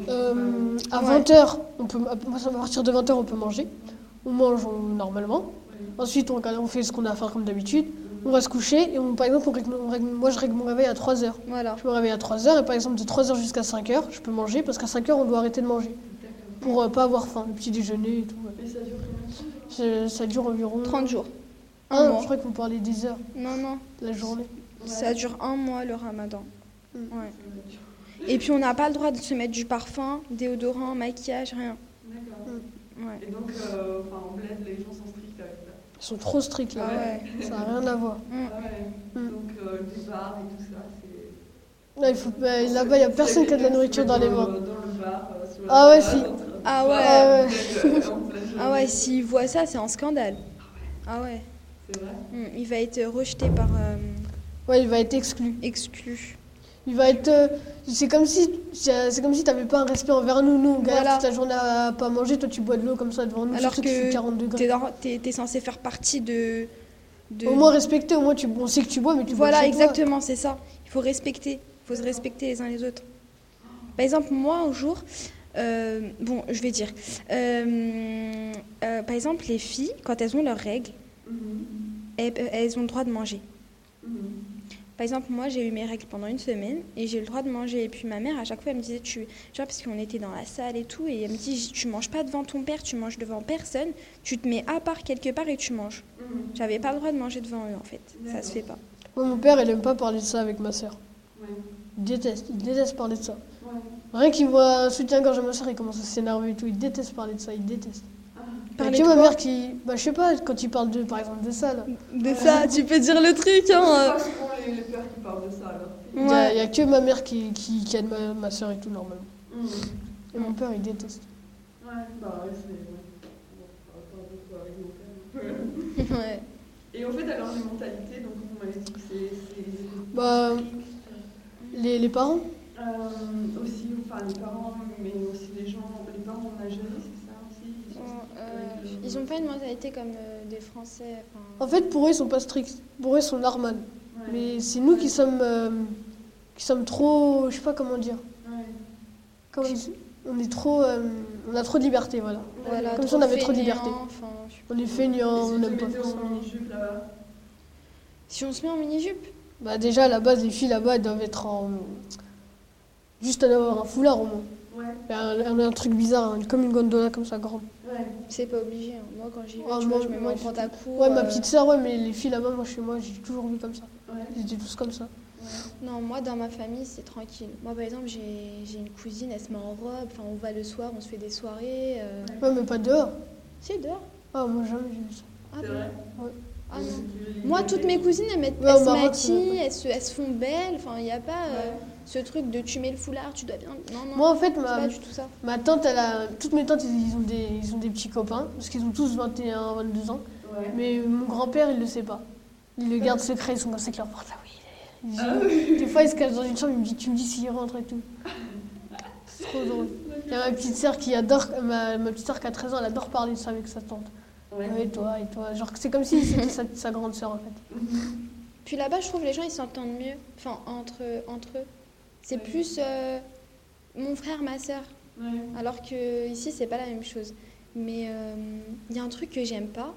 à 20h, à partir de 20h, on peut manger. On mange normalement. Ensuite, on fait ce qu'on a à faire comme d'habitude. On va se coucher et par exemple, moi je règle mon réveil à 3h. Voilà. Je me réveille à 3h et par exemple de 3h jusqu'à 5h, je peux manger parce qu'à 5h, on doit arrêter de manger. Pour pas avoir faim, le petit déjeuner et tout. Et ça dure combien de temps? Ça dure environ... 30 jours. Ah, Un mois. je crois que vous parlez des heures Non, non. de la journée. Ça dure un mois le ramadan. Mm. Ouais. Et puis on n'a pas le droit de se mettre du parfum, déodorant, maquillage, rien. D'accord. Ouais. Et donc, en bled, les gens sont stricts avec ça. Ils sont trop stricts là. Ah ouais. Ça n'a rien à voir. Mm. Ah ouais. Mm. Donc, les bars et tout ça, c'est... Là, là-bas, il n'y a personne qui a de la nourriture dans les mains. Dans le bar, sur la Ah ouais, terrasse, si. en train de- Ah ouais. Ah ouais. En pleine Ah ouais, journée. s'il voit ça, c'est un scandale. Ah ouais. C'est vrai. Il va être rejeté par Ouais, il va être exclu. exclu. Il va être... c'est comme si tu n'avais pas un respect envers nous. Nous, on galère Voilà. toute la journée à pas manger. Toi, tu bois de l'eau comme ça devant nous. Alors surtout qu'il fait que 40 degrés. t'es censé faire partie de... Au moins respecter, au moins on sait que tu bois, mais tu bois Voilà, chez toi. exactement, c'est ça. Il faut respecter. Il faut se respecter les uns les autres. Par exemple, moi, un jour, bon, je vais dire, par exemple, les filles, quand elles ont leurs règles, elles ont le droit de manger. Par exemple, moi, j'ai eu mes règles pendant une semaine et j'ai le droit de manger. Et puis ma mère, à chaque fois, elle me disait, tu vois, parce qu'on était dans la salle et tout, et elle me dit, tu manges pas devant ton père, tu manges devant personne, tu te mets à part quelque part et tu manges. J'avais pas le droit de manger devant eux, en fait. Ça se fait pas. Moi, mon père, il aime pas parler de ça avec ma soeur. Ouais. Il déteste parler de ça. Ouais. Rien qu'il voit un soutien-gorge à ma soeur, il commence à s'énerver et tout. Il déteste parler de ça, il déteste. Parler Tu de vois, ma quoi mère qui... Bah, je sais pas, quand il parle par exemple de ça, là. De ça, tu peux dire le truc, C'est hein. pas souvent les pères qui parlent de ça, alors. Il y a que ma mère qui aide ma soeur et tout, normalement. Mhm. Et mon père, il déteste. Ouais, bah ouais, c'est... Bon, pas beaucoup avec mon père. Ouais. Et en fait, alors, les mentalités, donc vous m'avez dit que c'est Bah, les parents aussi, enfin les parents, mais aussi les parents en Algérie, c'est ça aussi Ils ont pas une mentalité comme des Français. En fait, pour eux, ils sont pas stricts. Pour eux, ils sont normaux. Ouais. Mais c'est nous qui sommes trop... Je sais pas comment dire. Ouais. On est trop... on a trop de liberté, voilà. Voilà, Comme si on avait trop de feignants, liberté. enfin, je sais pas. On est feignants, on Et si n'aime tu pas mettais faire ça. en mini-jupe là-bas? Si on se met en mini-jupe, Bah déjà, à la base, les filles là-bas, elles doivent être en... Juste d'avoir un foulard au moins. Ouais. Un truc bizarre, comme une gondola comme ça, grande. Ouais. c'est pas obligé. Hein. Moi, quand j'y vais, Ah, tu moi, vois, je me mets moi, en pantacourt. Ouais, ma petite sœur, ouais, mais les filles là-bas, moi, chez moi, j'ai toujours vu comme ça. Ouais. Ils étaient tous comme ça. Non, moi, dans ma famille, c'est tranquille. Moi, par exemple, j'ai une cousine, elle se met en robe. Enfin, on va le soir, on se fait des soirées. Ouais, mais pas dehors. C'est dehors. Ah, moi, jamais j'ai vu ça. Ah, C'est bon. vrai? Ah non. C'est plus Moi, toutes mes liberté. cousines, Ouais, elles au se Maroc, maquillent, elles se font belles. Enfin, il n'y a pas Ouais. ce truc de tu mets le foulard, tu dois bien. Non, non. Moi, en fait, c'est pas du tout ça. ma tante, toutes mes tantes, ils ont des petits copains, parce qu'ils ont tous 21, 22 ans. Ouais. Mais mon grand-père, il le sait pas. Il le garde secret, ils sont comme ça avec leur porte. Ah oui, Ah oui. des fois, il se cache dans une chambre, il me dit, tu me dis s'il rentre et tout. C'est trop drôle. Il y a ma petite sœur qui adore, ma petite sœur qui a 13 ans, elle adore parler de ça avec sa tante. Ouais. Et toi. Genre, c'est comme si c'était sa grande sœur, en fait. Puis là-bas, je trouve les gens, ils s'entendent mieux. Enfin, entre eux. C'est Ouais. plus mon frère, ma sœur. Ouais. Alors que ici, c'est pas la même chose. Mais il y a un truc que j'aime pas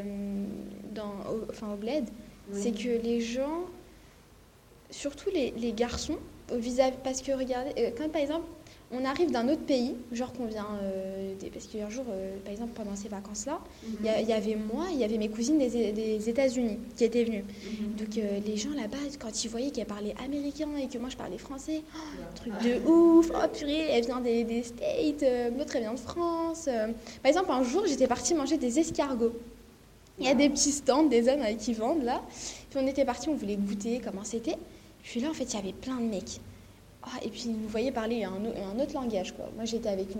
au bled, c'est que les gens, surtout les garçons, parce que regardez, quand par exemple, on arrive d'un autre pays, genre qu'on vient, parce qu'un jour, par exemple, pendant ces vacances-là, il y avait moi, il y avait mes cousines des États-Unis qui étaient venues. Donc les gens là-bas, quand ils voyaient qu'elle parlait américain et que moi je parlais français, truc de ouf, oh purée, elle vient des States, l'autre elle vient de France. Par exemple, un jour, j'étais partie manger des escargots. Il y a des petits stands, des hommes qui vendent là. Puis on était partis, on voulait goûter comment c'était. Puis là, en fait, il y avait plein de mecs. Ah, et puis ils nous voyaient parler un autre langage, quoi. Moi, j'étais avec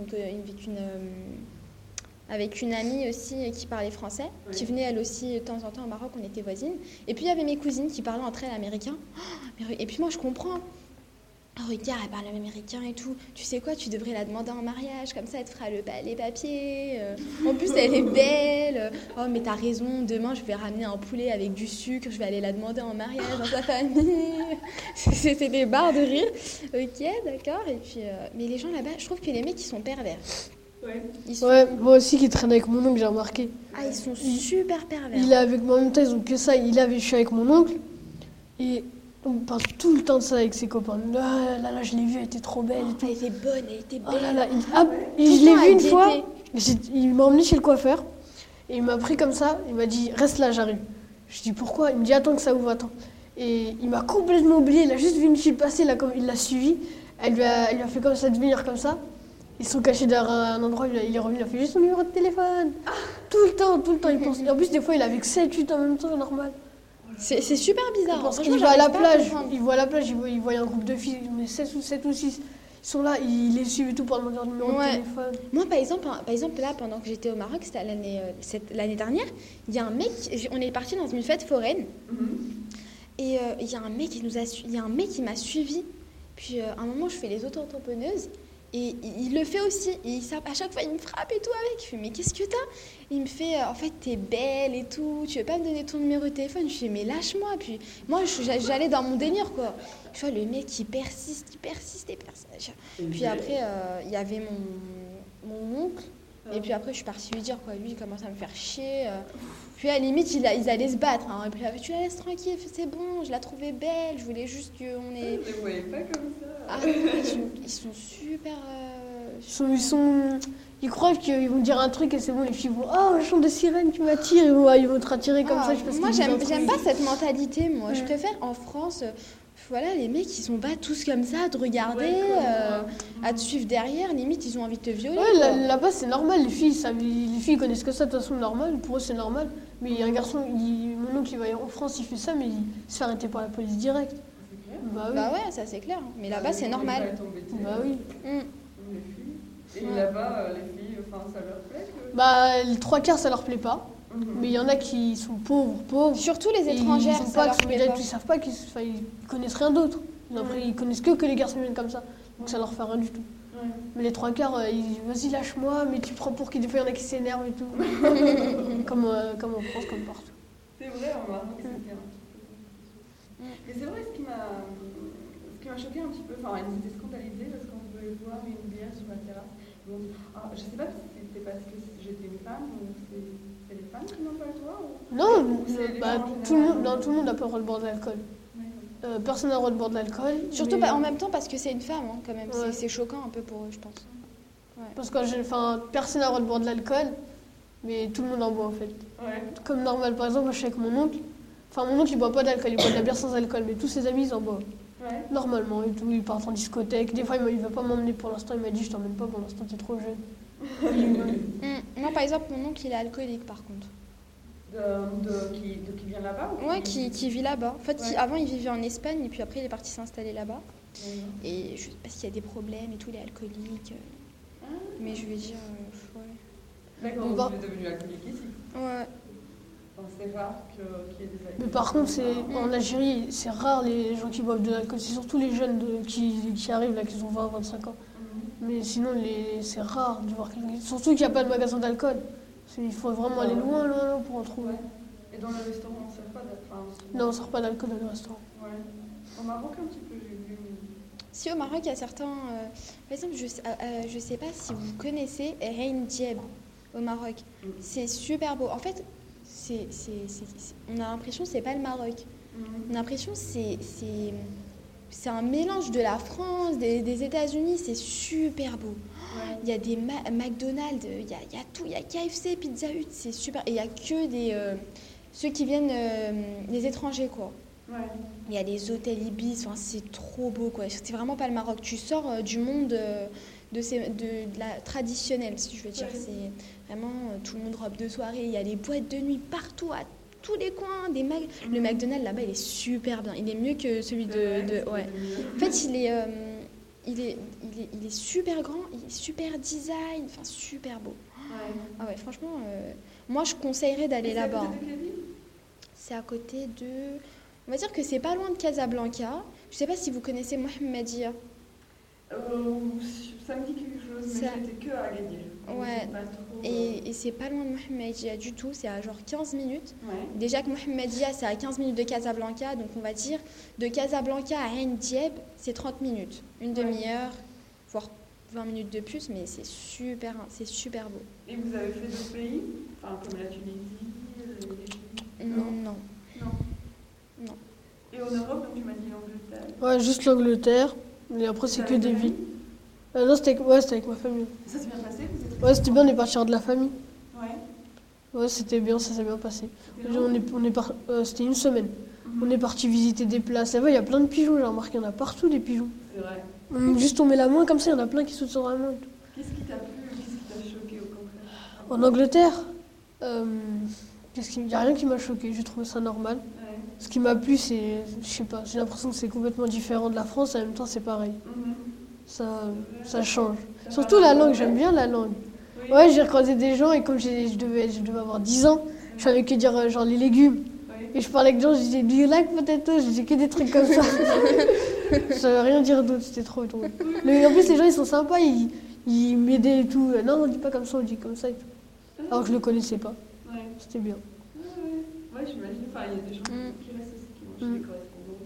une amie aussi qui parlait français, qui venait elle aussi de temps en temps au Maroc, on était voisines. Et puis il y avait mes cousines qui parlaient entre elles américain. Et puis moi, je comprends. Oh, regarde, elle parle américain et tout. Tu sais quoi, tu devrais la demander en mariage, comme ça elle te fera les papiers. En plus, elle est belle. Oh, mais t'as raison, demain je vais ramener un poulet avec du sucre, je vais aller la demander en mariage dans sa famille. C'était des barres de rire. Ok, d'accord. Et puis, mais les gens là-bas, je trouve que les mecs, ils sont pervers. Ouais. Ils sont... Ouais, moi aussi qui traîne avec mon oncle, j'ai remarqué. Ah, ils sont super pervers. Il est avec moi en même temps, ils ont que ça. Je suis avec mon oncle. Et on parle tout le temps de ça avec ses copains. Là, je l'ai vue, elle était trop belle et tout. Elle était bonne, elle était Oh belle. là là, et Tout je le l'ai temps, vu elle une fois. guettait. Il m'a emmené chez le coiffeur. Et il m'a pris comme ça. Il m'a dit, reste là, j'arrive. Je dis, pourquoi? Il me dit, attends que ça ouvre, attends. Et il m'a complètement oublié. Il a juste vu une fille passer, il l'a suivi. Elle lui a fait comme ça, de venir comme ça. Ils sont cachés derrière un endroit, il est revenu, il a fait juste son numéro de téléphone. Tout le temps, il pense. Et en plus, des fois, il est avec 7-8 en même temps, normal. C'est super bizarre. Parce Franchement, qu'il va à la j'arrive pas plage, comprendre. il voit un groupe de filles, on est 7 ou 6. Ils sont là, ils les suivent et tout pour demander leur numéro de Ouais. téléphone. Moi, par exemple, là, pendant que j'étais au Maroc, c'était l'année dernière, il y a un mec, on est parti dans une fête foraine, et il y a un mec qui m'a suivi. Puis à un moment, je fais les auto-entrepreneuses, et il le fait aussi. Et à chaque fois, il me frappe et tout avec. Je fais, mais qu'est-ce que t'as? Il me fait, en fait, t'es belle et tout, tu veux pas me donner ton numéro de téléphone? Je fais, mais lâche-moi. Puis moi, j'allais dans mon délire, quoi. Tu vois, le mec, il persiste. Puis après, il y avait mon oncle. Et puis après, je suis partie lui dire, quoi. Lui, il commence à me faire chier. Puis à la limite, ils allaient se battre. Hein. Et puis tu la laisses tranquille, c'est bon, je la trouvais belle. Je voulais juste qu'on ait. Je ne les voyais pas comme ça. Ah, ils sont super. Ils croient qu'ils vont dire un truc et c'est bon, les filles vont, oh, chant de sirène, tu m'attires. Ils vont te rattirer comme ça. Je sais pas ce Moi, qu'ils disent entre j'aime eux. pas cette mentalité, moi. Ouais. Je préfère en France. Voilà, les mecs, ils sont pas tous comme ça, à te regarder, à te suivre derrière. Limite, ils ont envie de te violer. Ouais, quoi. là-bas c'est normal, les filles connaissent que ça de toute façon normal, pour eux c'est normal. Mais il y a un garçon, mon oncle il va en France, il fait ça, mais il se fait arrêter par la police direct. Bah oui. Bah ouais, ça c'est clair. Mais là-bas, c'est normal. Bah oui. Mm. Et là-bas, les filles, enfin, ça leur plaît que... Bah, les 3 quarts, ça leur plaît pas. Mais il y en a qui sont pauvres. Surtout les Et étrangères, ils ont ça pas leur accès aux plaît médias, pas. ils savent pas ils connaissent rien d'autre. Après, ils connaissent que les garçons viennent comme ça. Donc ça leur fait rien du tout. Mais les 3 quarts, ils disent vas-y lâche-moi, mais tu prends pour qui des fois il y en a qui s'énervent et tout. comme en France, comme partout. C'est vrai, en Maroc, c'était un petit peu... Et c'est vrai, ce qui m'a choqué un petit peu, enfin, ils étaient scandalisés parce qu'on pouvait boire une bière sur la terrasse. Bon, je sais pas si c'était parce que j'étais une femme ou c'est les femmes qui n'ont pas le droit ou... Non, c'est les bah, gens en tout le général, monde n'a pas le droit de boire de l'alcool. Personne n'a le droit de boire de l'alcool. Surtout mais, en même temps parce que c'est une femme, hein, quand même. Ouais. C'est choquant un peu pour eux, je pense. Parce que personne n'a le droit de boire de l'alcool, mais tout le monde en boit en fait. Ouais. Comme normal, par exemple, moi je suis avec mon oncle. Enfin, mon oncle il boit pas d'alcool, il boit de la bière sans alcool, mais tous ses amis ils en boivent. Ouais. Normalement et tout, ils partent en discothèque. Des fois il veut pas m'emmener pour l'instant, il m'a dit je t'emmène pas pour l'instant, t'es trop jeune. Moi, par exemple, mon oncle, il est alcoolique, par contre. Qui vient là-bas ou Ouais, qui vit là-bas. En fait, Ouais. avant, il vivait en Espagne, et puis après, il est parti s'installer là-bas. Ouais. Et je sais pas s'il y a des problèmes et tout, il est alcoolique. Mais je vais dire, ouais. D'accord, Mais donc il est devenu alcoolique ici. Ouais. Enfin, c'est rare qu'il y ait des alcooliques. Mais par contre, en Algérie, c'est rare les gens qui boivent de l'alcool. C'est surtout les jeunes qui arrivent là, qui ont 20-25 ans. Mais sinon, c'est rare de voir quelqu'un. Surtout qu'il n'y a pas de magasin d'alcool. Il faut vraiment aller loin pour en trouver. Ouais. Et dans le restaurant, on ne sert pas d'alcool? Non, on ne sort pas d'alcool dans le restaurant. Ouais. Au Maroc, un petit peu, j'ai vu. Si au Maroc, il y a certains... par exemple, je sais pas si vous connaissez Reine Dieb au Maroc. C'est super beau. En fait, on a l'impression que c'est pas le Maroc. On a l'impression que c'est un mélange de la France, des États-Unis. C'est super beau. Ouais. Il y a des McDonald's, il y a tout. Il y a KFC, Pizza Hut, c'est super. Et il y a que ceux qui viennent, les étrangers, quoi. Ouais. Il y a les hôtels Ibis, enfin, c'est trop beau, quoi. C'est vraiment pas le Maroc. Tu sors du monde de la traditionnelle, si je veux dire. Ouais. C'est vraiment tout le monde robe de soirée. Il y a les boîtes de nuit partout, à tous les coins. Le McDonald's là-bas, il est super bien. Il est mieux que celui de ouais. En fait, il est super grand, il est super design, enfin super beau. Ouais. Ah ouais, franchement, moi je conseillerais d'aller là-bas. C'est à côté de quelle ville? C'est à côté de... On va dire que c'est pas loin de Casablanca. Je sais pas si vous connaissez Mohammedia. Ça me dit quelque chose, mais Ça- j'étais que à Agadir. Ouais. C'est pas trop, Et c'est pas loin de Mohammedia du tout, c'est à genre 15 minutes. Ouais. Déjà que Mohammedia, c'est à 15 minutes de Casablanca, donc on va dire de Casablanca à Ain Dieb, c'est 30 minutes. Une Ouais. demi-heure, voire 20 minutes de plus, mais c'est super beau. Et vous avez fait d'autres pays? Enfin, comme la Tunisie, l'Égypte? Non. Non. Non. Et en Europe, donc tu m'as dit l'Angleterre. Ouais, juste l'Angleterre. Et après, c'est que des villes. Non, c'était avec ma famille. Ça s'est bien passé? Vous êtes Ouais, c'était bien, on est parti de la famille. Ouais. Ouais, c'était bien, ça s'est bien passé. C'était long? C'était une semaine. On est parti visiter des places. Là-bas, il y a plein de pigeons, j'ai remarqué, il y en a partout des pigeons. C'est vrai. Juste on met la main comme ça, il y en a plein qui sautent sur la main et tout. Qu'est-ce qui t'a plu? Qu'est-ce qui t'a choqué au contraire? En Angleterre, il n'y a rien qui m'a choqué, j'ai trouvé ça normal. Ouais. Ce qui m'a plu, c'est, je sais pas, j'ai l'impression que c'est complètement différent de la France, en même temps c'est pareil. Ça change. Surtout la langue, j'aime bien la langue. Oui. Ouais, j'ai croisé des gens et comme je devais avoir 10 ans, je savais que dire genre les légumes. Oui. Et je parlais avec des gens, je disais do you like potato, je disais que des trucs comme ça. Je savais rien dire d'autre, c'était trop drôle. En plus, les gens ils sont sympas, ils m'aidaient et tout. Non, on dit pas comme ça, on dit comme ça et tout. Alors que je le connaissais pas, Ouais. c'était bien. Ouais, j'imagine. Enfin, il y a des gens qui restent aussi, qui vont chez les correspondantes.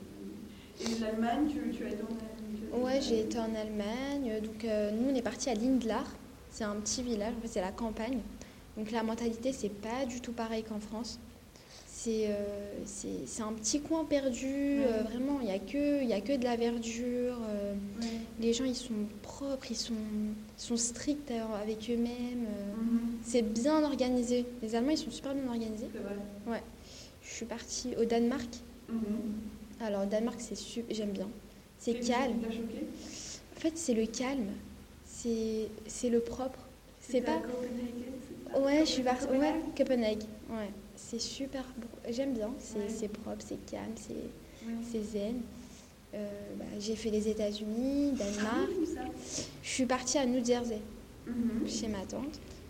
Et l'Allemagne, tu as été en Allemagne? Ouais, j'ai été en Allemagne. Donc, nous, on est partis à Lindlar. C'est un petit village, en fait, c'est la campagne. Donc, la mentalité, c'est pas du tout pareil qu'en France. C'est un petit coin perdu. Vraiment, il y a que de la verdure. Ouais. Les gens, ils sont propres, ils sont stricts avec eux-mêmes. C'est bien organisé. Les Allemands, ils sont super bien organisés. C'est vrai. Je suis partie au Danemark. Alors, au Danemark, j'aime bien. C'est calme. Qu'est-ce qui t'a choqué? En fait, c'est le calme. C'est le propre. C'est C'était à pas... Copenhague? Ouais, je suis partie... Ouais, Copenhague? Copenhague. Ouais. C'est super... J'aime bien. Ouais. C'est propre, c'est calme, Ouais. c'est zen. J'ai fait les États-Unis, Danemark. Où ça? Je suis partie à New Jersey, Mhm. chez ma tante.